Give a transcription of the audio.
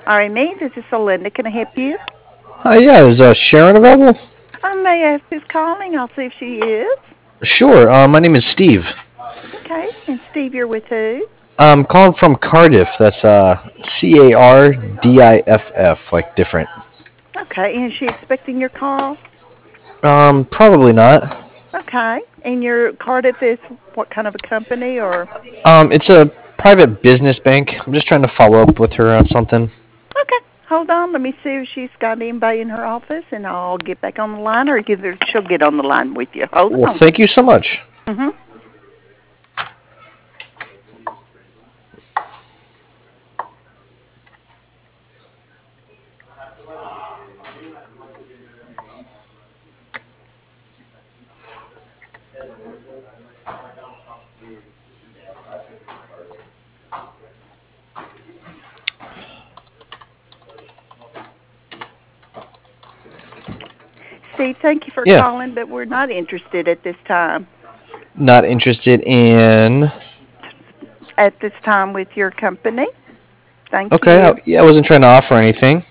All right, me. This is Linda. Can I help you? Hi, yeah, is Sharon available? I may ask who's calling. I'll see if she is. Sure. My name is Steve. Okay. And Steve, you're with who? I'm calling from Cardiff. That's Cardiff, like different. Okay. And is she expecting your call? Probably not. Okay. And your Cardiff is what kind of a company or? It's a private business bank. I'm just trying to follow up with her on something. Okay. Hold on. Let me see if she's got anybody in her office, and I'll get back on the line, or give her. She'll get on the line with you. Hold Well, on. thank you so much. Mhm. Steve, thank you for Yeah. calling, but we're not interested at this time. Not interested in. At this time with your company. Thank Okay. you. Yeah, I wasn't trying to offer anything.